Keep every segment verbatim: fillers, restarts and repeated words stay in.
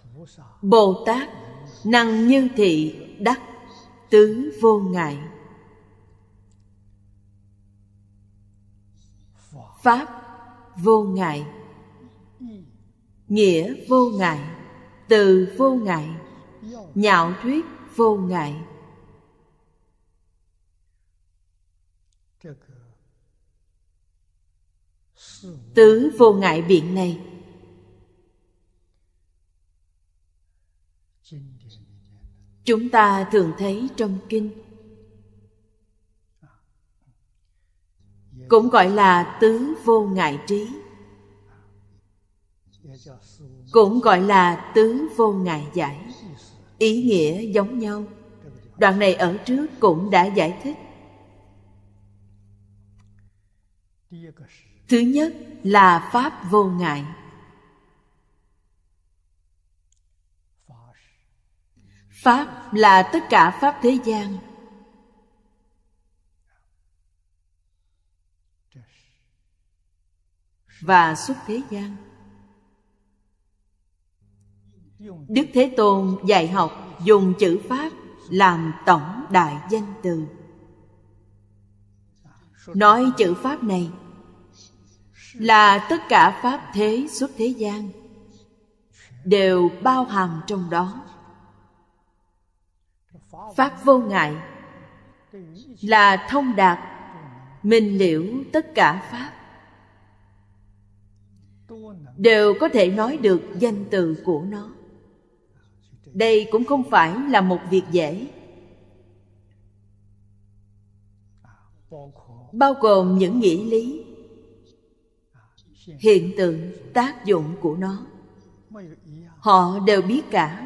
Bồ Tát năng như thị đắc tứ vô ngại. Pháp vô ngại, nghĩa vô ngại, từ vô ngại, nhạo thuyết vô ngại. Tứ vô ngại biện này chúng ta thường thấy trong kinh, cũng gọi là tứ vô ngại trí, cũng gọi là tứ vô ngại giải. Ý nghĩa giống nhau. Đoạn này ở trước cũng đã giải thích. Thứ nhất là pháp vô ngại. Pháp là tất cả pháp thế gian. Và xuất thế gian. Đức Thế Tôn dạy học dùng chữ Pháp làm tổng đại danh từ. Nói chữ Pháp này là tất cả pháp thế xuất thế gian đều bao hàm trong đó. Pháp vô ngại là thông đạt, minh liễu tất cả pháp, đều có thể nói được danh từ của nó. Đây cũng không phải là một việc dễ. Bao gồm những nghĩa lý, hiện tượng, tác dụng của nó, họ đều biết cả.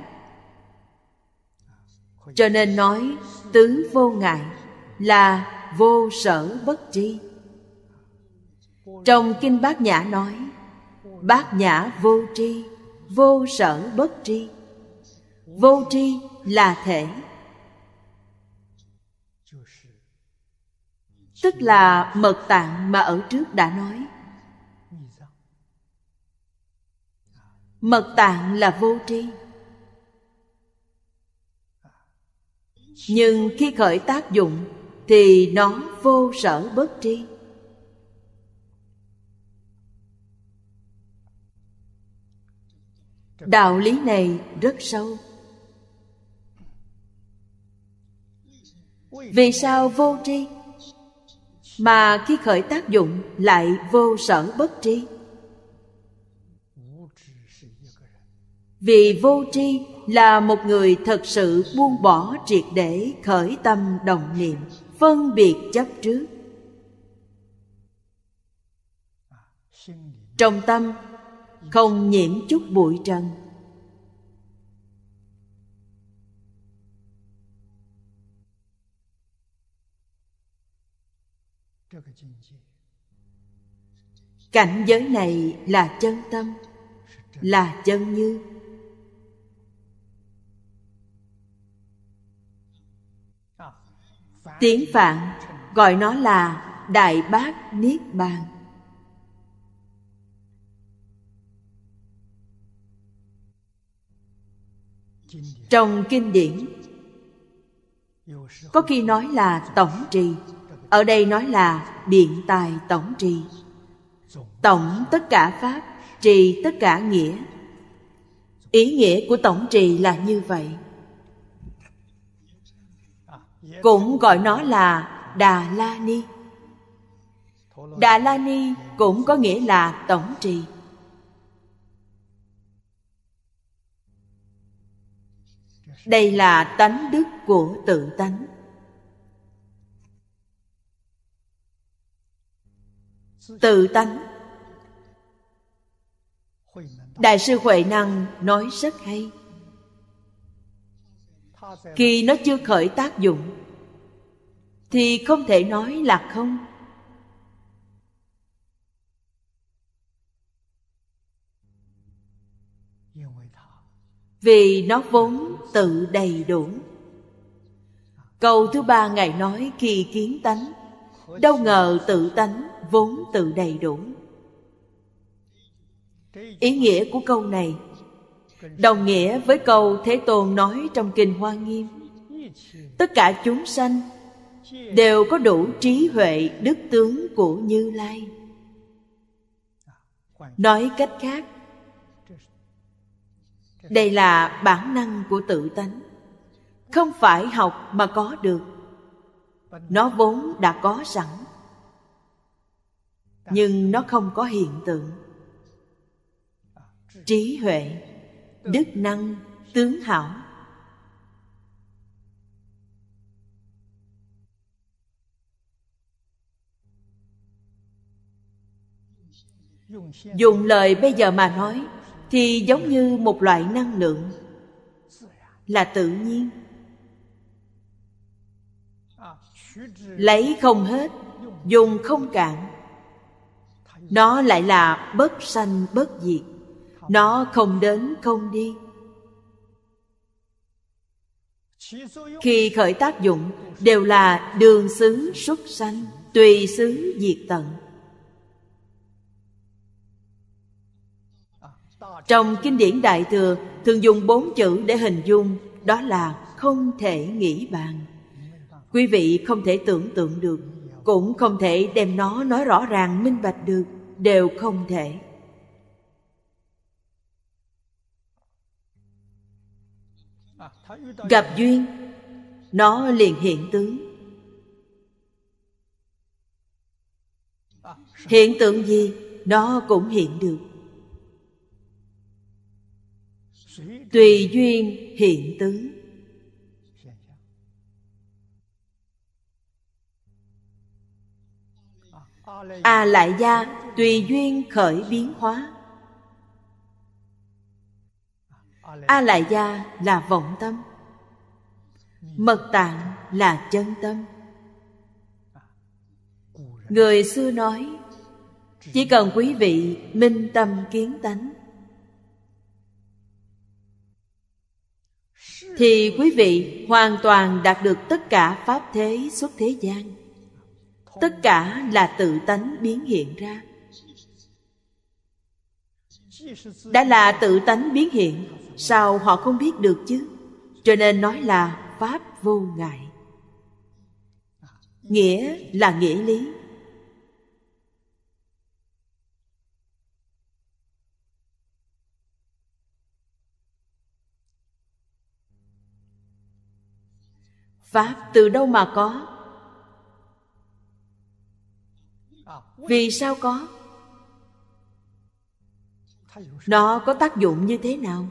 Cho nên nói tứ vô ngại là vô sở bất tri. Trong Kinh Bát Nhã nói Bát Nhã vô tri, vô sở bất tri. Vô tri là thể, tức là mật tạng mà ở trước đã nói. Mật tạng là vô tri, nhưng khi khởi tác dụng thì nó vô sở bất tri. Đạo lý này rất sâu. Vì sao vô tri mà khi khởi tác dụng lại vô sở bất tri? Vì vô tri là một người thật sự buông bỏ triệt để khởi tâm động niệm, phân biệt chấp trước. Trong tâm không nhiễm chút bụi trần. Cảnh giới này là chân tâm, là chân như. Tiếng Phạn gọi nó là Đại Bát Niết Bàn. Trong kinh điển có khi nói là tổng trì, ở đây nói là biện tài tổng trì. Tổng tất cả pháp, trì tất cả nghĩa. Ý nghĩa của tổng trì là như vậy. Cũng gọi nó là Đà La Ni. Đà La Ni cũng có nghĩa là tổng trì. Đây là tánh đức của tự tánh. Tự tánh. Đại sư Huệ Năng nói rất hay. Khi nó chưa khởi tác dụng thì không thể nói là không. Vì nó vốn tự đầy đủ. Câu thứ ba Ngài nói khi kiến tánh, đâu ngờ tự tánh vốn tự đầy đủ. Ý nghĩa của câu này Đồng nghĩa với câu Thế Tôn nói trong Kinh Hoa Nghiêm: tất cả chúng sanh đều có đủ trí huệ đức tướng của Như Lai. Nói cách khác, đây là bản năng của tự tánh, không phải học mà có được. Nó vốn đã có sẵn, nhưng nó không có hiện tượng. Trí huệ, đức năng, tướng hảo. Dùng lời bây giờ mà nói thì giống như một loại năng lượng, là tự nhiên, lấy không hết, dùng không cạn. Nó lại là bất sanh bất diệt, nó không đến không đi. Khi khởi tác dụng đều là đường xứ xuất sanh, tùy xứ diệt tận. Trong kinh điển Đại Thừa thường dùng bốn chữ để hình dung, đó là không thể nghĩ bàn. Quý vị không thể tưởng tượng được, cũng không thể đem nó nói rõ ràng minh bạch được, đều không thể. Gặp duyên, nó liền hiện tướng. Hiện tượng gì, nó cũng hiện được. Tùy duyên hiện tướng. A lại gia tùy duyên khởi biến hóa. A lại gia là vọng tâm, mật tạng là chân tâm. Người xưa nói, chỉ cần quý vị minh tâm kiến tánh, thì quý vị hoàn toàn đạt được tất cả pháp thế xuất thế gian. Tất cả là tự tánh biến hiện ra. Đã là tự tánh biến hiện, sao họ không biết được chứ? Cho nên nói là pháp vô ngại. Nghĩa là nghĩa lý. Pháp từ đâu mà có? Vì sao có? Nó có tác dụng như thế nào?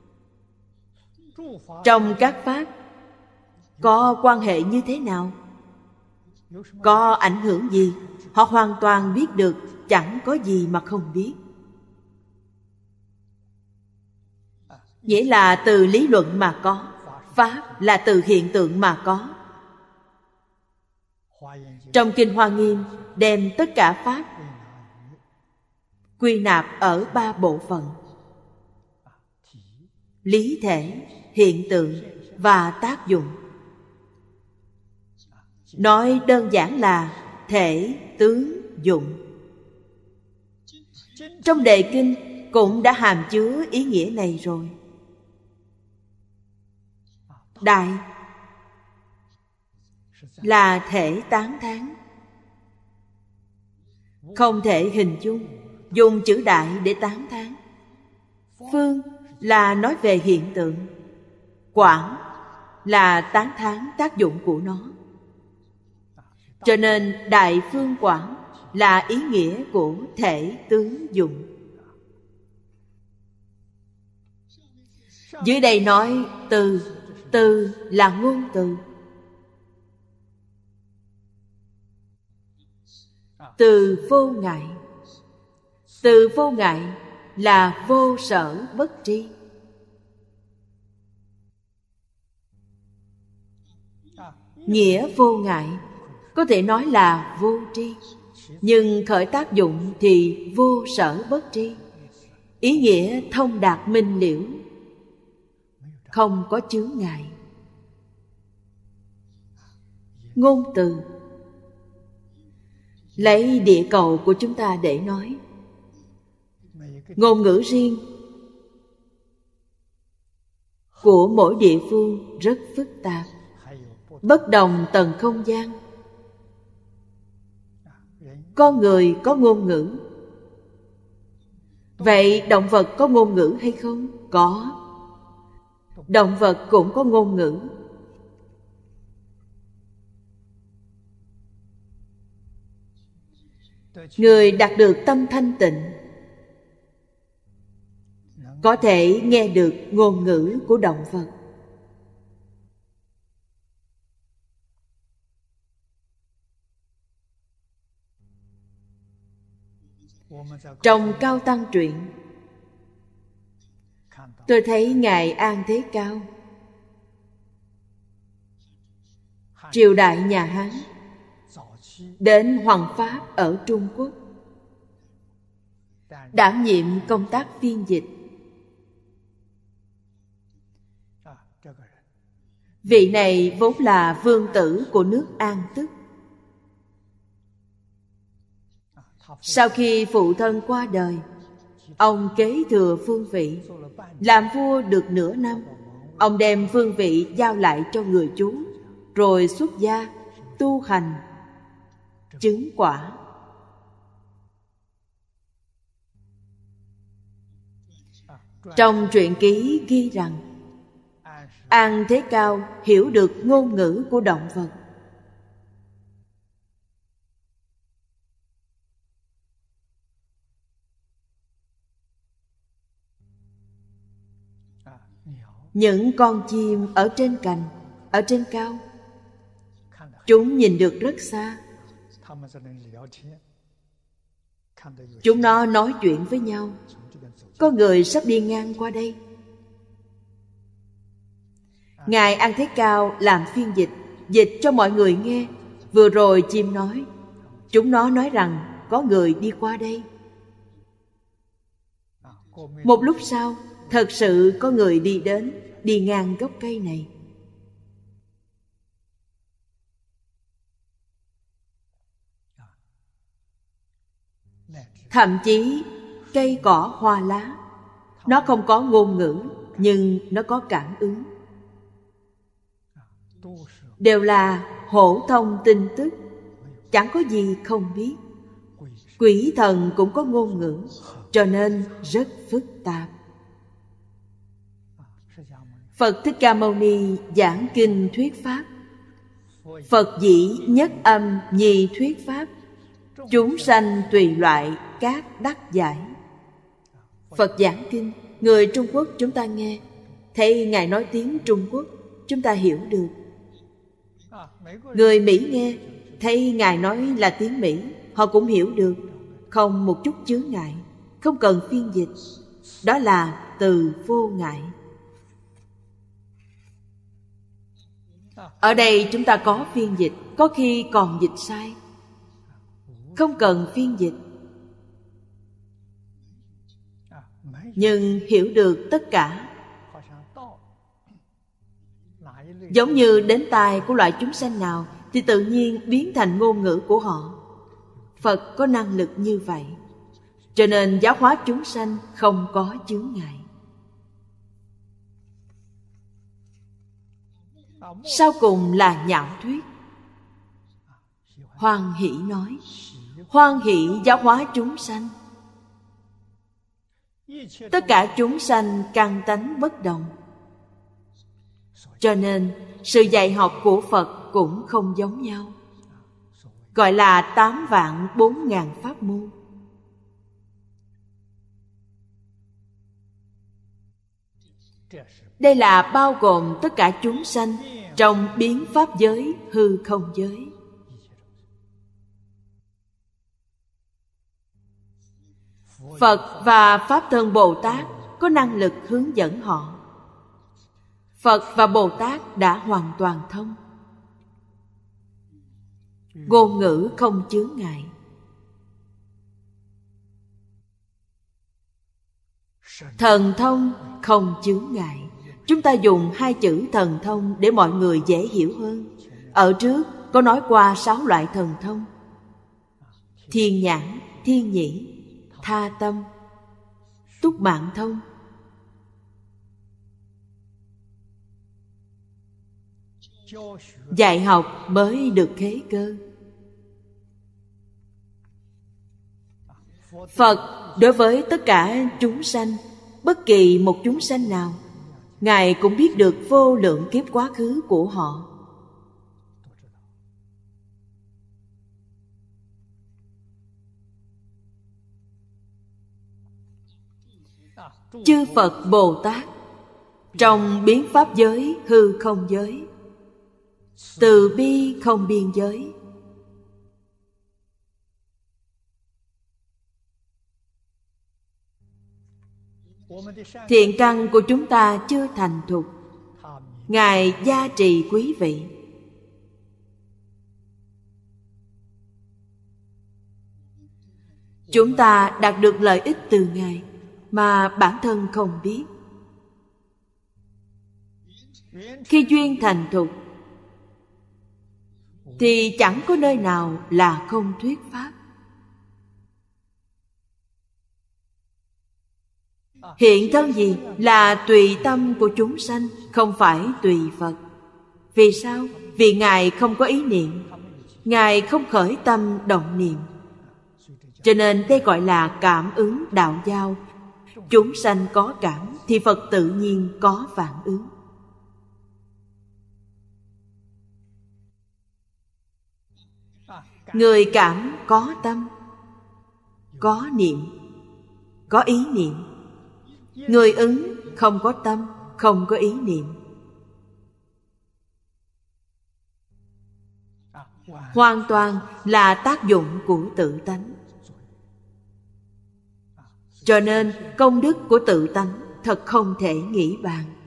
Trong các pháp có quan hệ như thế nào? Có ảnh hưởng gì? Họ hoàn toàn biết được, chẳng có gì mà không biết. Nghĩa là từ lý luận mà có, pháp là từ hiện tượng mà có. Trong Kinh Hoa Nghiêm đem tất cả pháp quy nạp ở ba bộ phận: lý thể, hiện tượng và tác dụng. Nói đơn giản là thể, tướng, dụng. Trong đề kinh cũng đã hàm chứa ý nghĩa này rồi. Đại là thể tán thán, không thể hình dung, dùng chữ đại để tán thán. Phương là nói về hiện tượng, quảng là tán thán tác dụng của nó. Cho nên đại phương quảng là ý nghĩa của thể tướng dụng. Dưới đây nói từ, từ là ngôn từ. Từ vô ngại. Từ vô ngại là vô sở bất tri. Nghĩa vô ngại có thể nói là vô tri, nhưng khởi tác dụng thì vô sở bất tri. Ý nghĩa thông đạt minh liễu, không có chướng ngại. Ngôn từ lấy địa cầu của chúng ta để nói. Ngôn ngữ riêng của mỗi địa phương rất phức tạp, bất đồng tầng không gian. Con người có ngôn ngữ. Vậy động vật có ngôn ngữ hay không? Có. Động vật cũng có ngôn ngữ. Người đạt được tâm thanh tịnh có thể nghe được ngôn ngữ của động vật. Trong Cao Tăng truyện, tôi thấy Ngài An Thế Cao, triều đại nhà Hán, đến Hoàng Pháp ở Trung Quốc, đảm nhiệm công tác phiên dịch. Vị này vốn là vương tử của nước An Tức. Sau khi phụ thân qua đời, ông kế thừa vương vị. Làm vua được nửa năm, ông đem vương vị giao lại cho người chú, rồi xuất gia, tu hành, chứng quả. Trong truyện ký ghi rằng An Thế Cao hiểu được ngôn ngữ của động vật. Những con chim ở trên cành, ở trên cao, chúng nhìn được rất xa. Chúng nó nói chuyện với nhau. Có người sắp đi ngang qua đây. Ngài An Thế Cao làm phiên dịch, dịch cho mọi người nghe. Vừa rồi chim nói, chúng nó nói rằng có người đi qua đây. Một lúc sau, thật sự có người đi đến, đi ngang gốc cây này. Thậm chí cây cỏ hoa lá, nó không có ngôn ngữ, nhưng nó có cảm ứng. Đều là hổ thông tin tức, chẳng có gì không biết. Quỷ thần cũng có ngôn ngữ, cho nên rất phức tạp. Phật Thích Ca Mâu Ni giảng kinh thuyết pháp. Phật dĩ nhất âm nhi thuyết pháp, chúng sanh tùy loại các đắc giải. Phật giảng kinh, người Trung Quốc chúng ta nghe, thấy Ngài nói tiếng Trung Quốc, chúng ta hiểu được. Người Mỹ nghe, thấy Ngài nói là tiếng Mỹ, họ cũng hiểu được, không một chút chướng ngại, không cần phiên dịch. Đó là từ vô ngại. Ở đây chúng ta có phiên dịch, có khi còn dịch sai, không cần phiên dịch. Nhưng hiểu được tất cả. Giống như đến tai của loại chúng sanh nào thì tự nhiên biến thành ngôn ngữ của họ. Phật có năng lực như vậy, cho nên giáo hóa chúng sanh không có chướng ngại. Sau cùng là nhạo thuyết. Hoan hỷ nói, hoan hỷ giáo hóa chúng sanh. Tất cả chúng sanh căn tánh bất đồng, cho nên sự dạy học của Phật cũng không giống nhau. Gọi là tám vạn bốn ngàn pháp môn. Đây là bao gồm tất cả chúng sanh trong biến pháp giới, hư không giới. Phật và Pháp Thân Bồ Tát có năng lực hướng dẫn họ. Phật và Bồ Tát đã hoàn toàn thông. Ngôn ngữ không chướng ngại. Thần thông không chướng ngại. Chúng ta dùng hai chữ thần thông để mọi người dễ hiểu hơn. Ở trước có nói qua sáu loại thần thông: thiên nhãn, thiên nhĩ, tha tâm, túc mạng thông. Dạy học mới được khế cơ. Phật đối với tất cả chúng sanh, bất kỳ một chúng sanh nào, Ngài cũng biết được vô lượng kiếp quá khứ của họ. Chư Phật Bồ Tát trong biến pháp giới, hư không giới, từ bi không biên giới, thiện căn của chúng ta chưa thành thục, Ngài gia trì quý vị. Chúng ta đạt được lợi ích từ Ngài mà bản thân không biết. Khi duyên thành thục thì chẳng có nơi nào là không thuyết pháp. Hiện thân gì là tùy tâm của chúng sanh, không phải tùy Phật. Vì sao? Vì Ngài không có ý niệm, Ngài không khởi tâm động niệm. Cho nên đây gọi là cảm ứng đạo giao. Chúng sanh có cảm thì Phật tự nhiên có phản ứng. Người cảm có tâm, có niệm, có ý niệm. Người ứng không có tâm, không có ý niệm. Hoàn toàn là tác dụng của tự tánh. Cho nên công đức của tự tánh thật không thể nghĩ bàn.